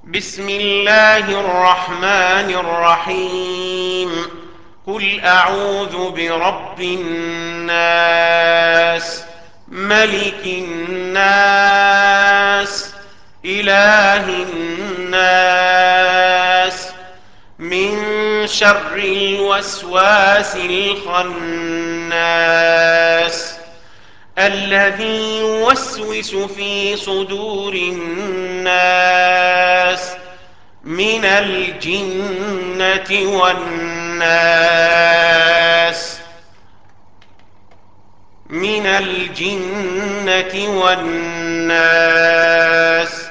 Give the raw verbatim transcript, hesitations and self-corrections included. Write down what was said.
بسم الله الرحمن الرحيم. قل أعوذ برب الناس، ملك الناس، إله الناس، من شر الوسواس الخناس الذي يوسوس في صدور الناس من الجنة والناس من الجنة والناس